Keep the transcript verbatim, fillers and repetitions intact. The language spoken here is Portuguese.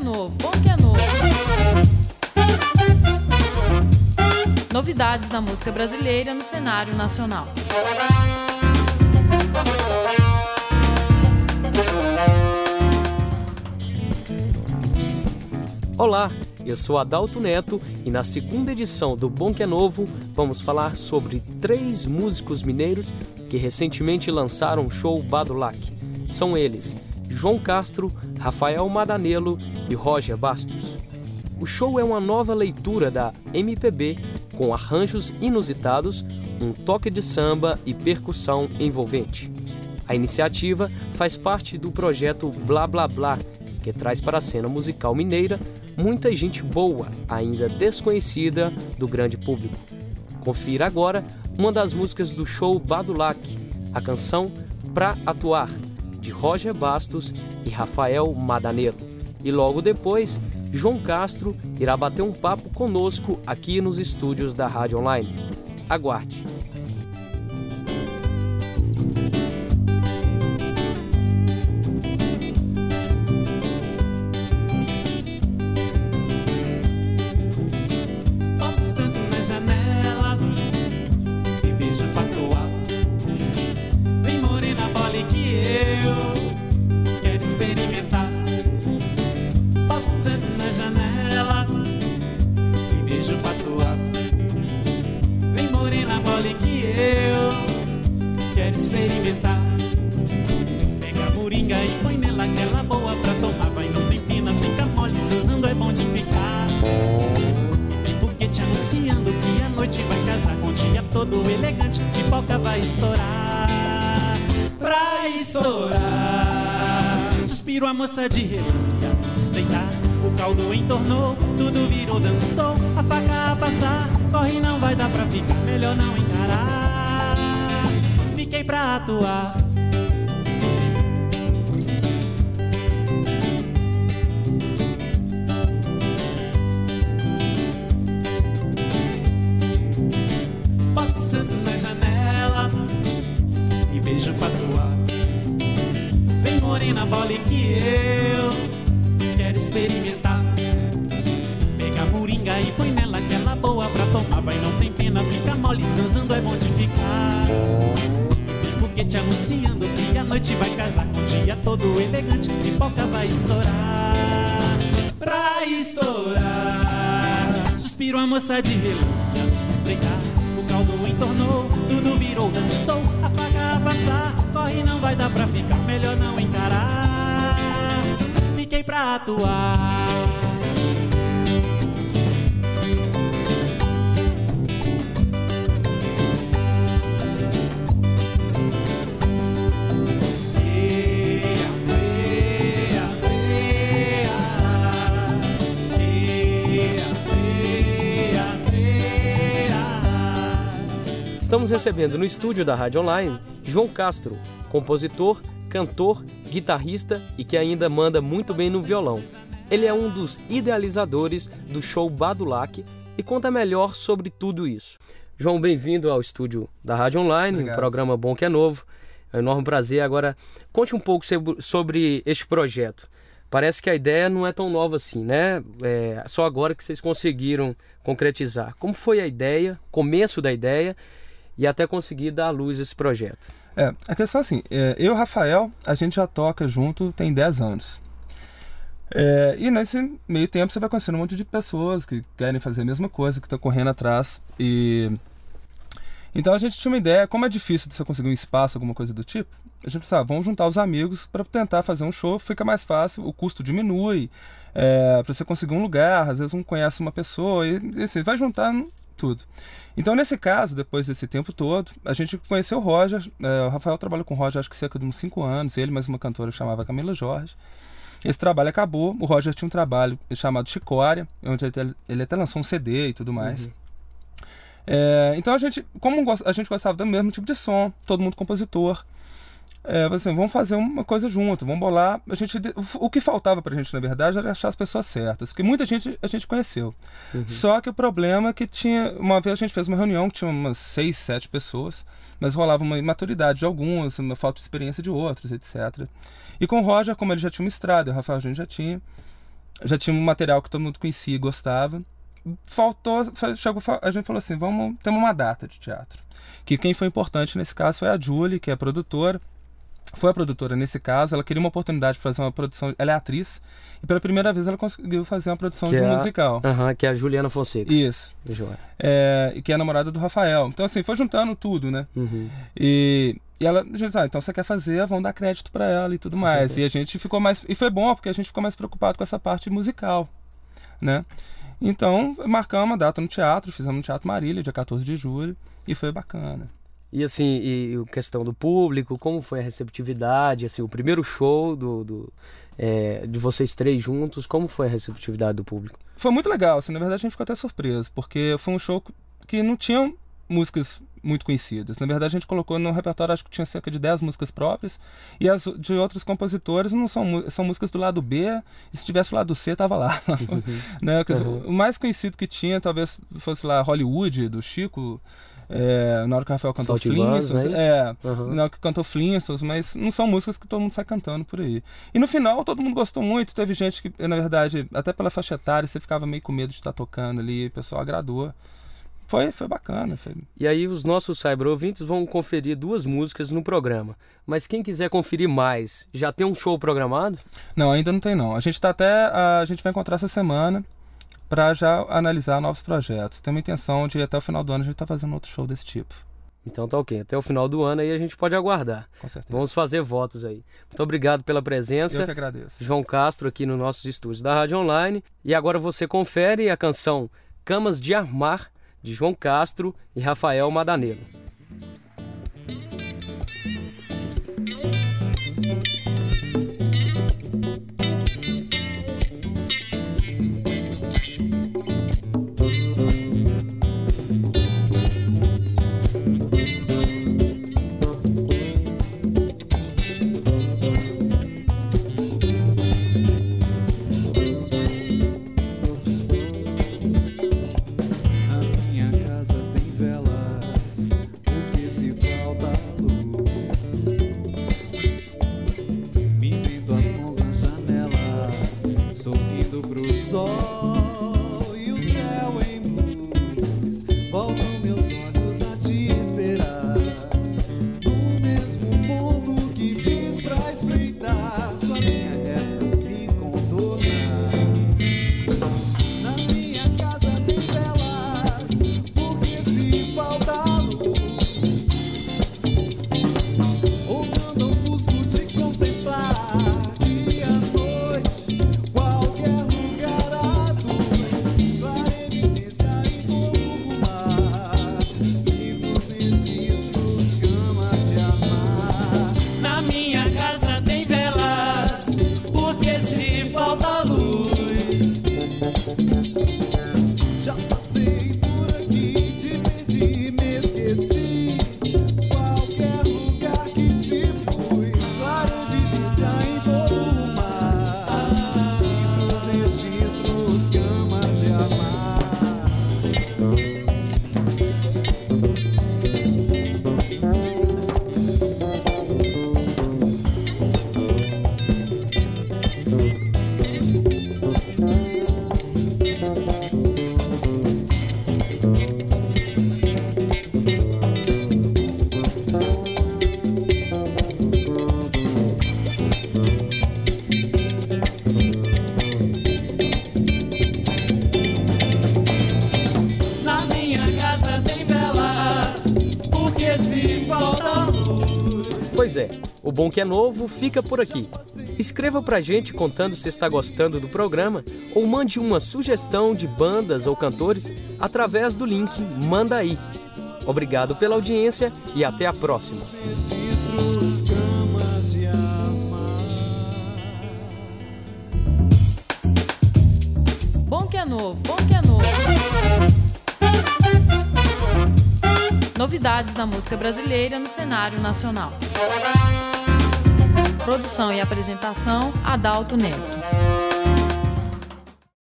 novo, bom que é novo. Novidades da música brasileira no cenário nacional. Olá, eu sou Adalto Neto e na segunda edição do Bom que é Novo vamos falar sobre três músicos mineiros que recentemente lançaram o show Badulac. São eles João Castro, Rafael Madanello e Roger Bastos. O show é uma nova leitura da M P B com arranjos inusitados, um toque de samba e percussão envolvente. A iniciativa faz parte do projeto Blá Blá Blá, que traz para a cena musical mineira muita gente boa, ainda desconhecida do grande público. Confira agora uma das músicas do show Badulac, a canção Pra Atuar, de Roger Bastos e Rafael Madanello. E logo depois, João Castro irá bater um papo conosco aqui nos estúdios da Rádio Online. Aguarde! Experimentar. Pega a moringa e põe nela aquela boa pra tomar. Vai, não tem pena, fica mole, usando é bom de ficar. Tem foguete anunciando que a noite vai casar com o dia todo elegante, pipoca vai estourar. Pra estourar, suspiro a moça de relance a espreitar. O caldo entornou, tudo virou, dançou. A faca a passar, corre, não vai dar pra ficar, melhor não encarar. Fiquei pra atuar. Boto o santo na janela e beijo pra atuar. Vem morena, bole que eu quero experimentar. Pega a moringa e põe nela aquela boa pra tomar. Vai, não tem pena, fica mole, zanzando é bom de ficar. Te anunciando que a noite vai casar com o dia todo elegante, pipoca vai estourar. Pra estourar, suspiro a moça de relance a espreitar. O caldo entornou, tudo virou, dançou. A faca a passar, corre, não vai dar pra ficar, melhor não encarar. Fiquei pra atuar. Estamos recebendo no estúdio da Rádio Online João Castro, compositor, cantor, guitarrista e que ainda manda muito bem no violão. Ele é um dos idealizadores do show Badulac e conta melhor sobre tudo isso. João, bem-vindo ao estúdio da Rádio Online, Obrigado. Um programa Bom que é Novo. É um enorme prazer. Agora, conte um pouco sobre este projeto. Parece que a ideia não é tão nova assim, né? É só agora que vocês conseguiram concretizar. Como foi a ideia, começo da ideia e até conseguir dar à luz esse projeto? É, a questão é assim, é, eu e o Rafael, a gente já toca junto tem dez anos. É, e nesse meio tempo você vai conhecendo um monte de pessoas que querem fazer a mesma coisa, que estão correndo atrás. E então a gente tinha uma ideia, como é difícil de você conseguir um espaço, alguma coisa do tipo, a gente pensava, vamos juntar os amigos para tentar fazer um show, fica mais fácil, o custo diminui, é, para você conseguir um lugar, às vezes um conhece uma pessoa, e, e você vai juntar tudo. Então nesse caso, depois desse tempo todo, a gente conheceu o Roger, é, o Rafael trabalhou com o Roger acho que cerca de uns cinco anos, ele mais uma cantora que chamava Camila Jorge. Esse trabalho acabou, o Roger tinha um trabalho chamado Chicória, onde ele, ele até lançou um C D e tudo mais. Uhum. É, então a gente, como a gente gostava do mesmo tipo de som, todo mundo compositor, é, assim, vamos fazer uma coisa junto, vamos bolar. A gente, o que faltava pra gente, na verdade, era achar as pessoas certas, porque muita gente a gente conheceu. Uhum. Só que o problema é que tinha, uma vez a gente fez uma reunião que tinha umas seis, sete pessoas, mas rolava uma imaturidade de algumas, uma falta de experiência de outros, etcétera. E com o Roger, como ele já tinha uma estrada, o Rafael a gente já tinha, já tinha um material que todo mundo conhecia e gostava. Faltou, chegou, a gente falou assim, vamos, temos uma data de teatro. Que quem foi importante nesse caso foi a Julie, que é a produtora. Foi a produtora nesse caso, ela queria uma oportunidade de fazer uma produção, ela é atriz, e pela primeira vez ela conseguiu fazer uma produção que de é um musical. Aham, uh-huh, que é a Juliana Fonseca. Isso. É, que é a namorada do Rafael. Então assim, foi juntando tudo, né? Uhum. E, e ela disse, ah, então você quer fazer, vamos dar crédito pra ela e tudo mais. Uhum. E a gente ficou mais, e foi bom, porque a gente ficou mais preocupado com essa parte musical, né? Então, marcamos a data no teatro, fizemos no Teatro Marília, dia quatorze de julho, e foi bacana. E assim, e a questão do público, como foi a receptividade, assim, o primeiro show do, do, é, de vocês três juntos, como foi a receptividade do público? Foi muito legal, assim, na verdade a gente ficou até surpreso, porque foi um show que não tinha músicas muito conhecidas. Na verdade a gente colocou no repertório, acho que tinha cerca de dez músicas próprias, e as de outros compositores não são, são músicas do lado B, e se tivesse o lado C, tava lá. Uhum. Né? Dizer, uhum. O mais conhecido que tinha, talvez fosse lá Hollywood, do Chico, É, na hora que o Rafael cantou Flintstones, é, uhum. na hora que cantou Flintstones, mas não são músicas que todo mundo sai cantando por aí. E no final todo mundo gostou muito, teve gente que, na verdade, até pela faixa etária, você ficava meio com medo de estar tocando ali, e o pessoal agradou. Foi, foi bacana. Foi... E aí os nossos cyber ouvintes vão conferir duas músicas no programa. Mas quem quiser conferir mais, já tem um show programado? Não, ainda não tem não. A gente tá até, a gente vai encontrar essa semana para já analisar novos projetos. Tem uma intenção de até o final do ano a gente tá fazendo outro show desse tipo. Então tá ok. Até o final do ano aí a gente pode aguardar. Com certeza. Vamos fazer votos aí. Muito obrigado pela presença. Eu que agradeço. João Castro aqui nos nossos estúdios da Rádio Online. E agora você confere a canção Camas de Armar, de João Castro e Rafael Madanelo. Pois é, o Bom Que é Novo fica por aqui. Escreva pra gente contando se está gostando do programa ou mande uma sugestão de bandas ou cantores através do link Manda Aí. Obrigado pela audiência e até a próxima. Bom Que é Novo, Bom Que é Novo. Novidades da música brasileira no cenário nacional. Produção e apresentação, Adalto Neto.